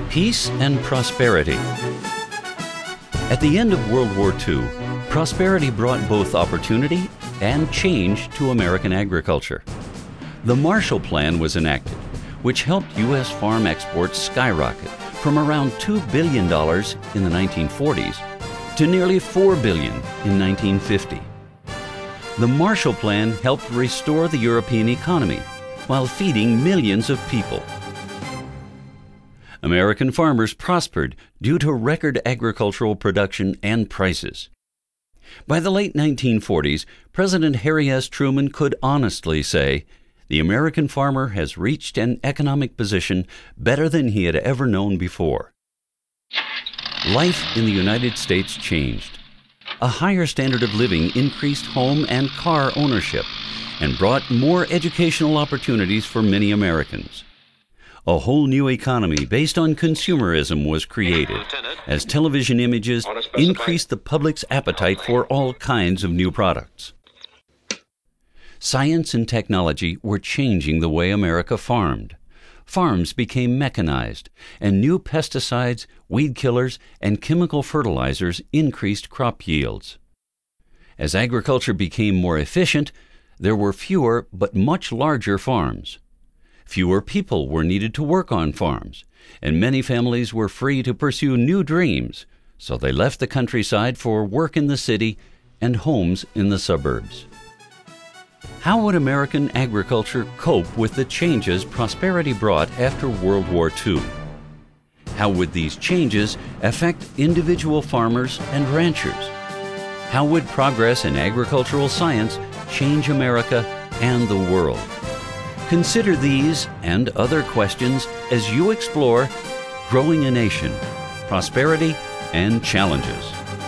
Peace and prosperity. At the end of World War II, prosperity brought both opportunity and change to American agriculture. The Marshall Plan was enacted, which helped U.S. farm exports skyrocket from around $2 billion in the 1940s to nearly $4 billion in 1950. The Marshall Plan helped restore the European economy while feeding millions of people. American farmers prospered due to record agricultural production and prices. By the late 1940s, President Harry S. Truman could honestly say, "The American farmer has reached an economic position better than he had ever known before." Life in the United States changed. A higher standard of living increased home and car ownership and brought more educational opportunities for many Americans. A whole new economy based on consumerism was created as television images increased the public's appetite for all kinds of new products. Science and technology were changing the way America farmed. Farms became mechanized, and new pesticides, weed killers, and chemical fertilizers increased crop yields. As agriculture became more efficient, there were fewer but much larger farms. Fewer people were needed to work on farms, and many families were free to pursue new dreams, so they left the countryside for work in the city and homes in the suburbs. How would American agriculture cope with the changes prosperity brought after World War II? How would these changes affect individual farmers and ranchers? How would progress in agricultural science change America and the world? Consider these and other questions as you explore Growing a Nation, Prosperity and Challenges.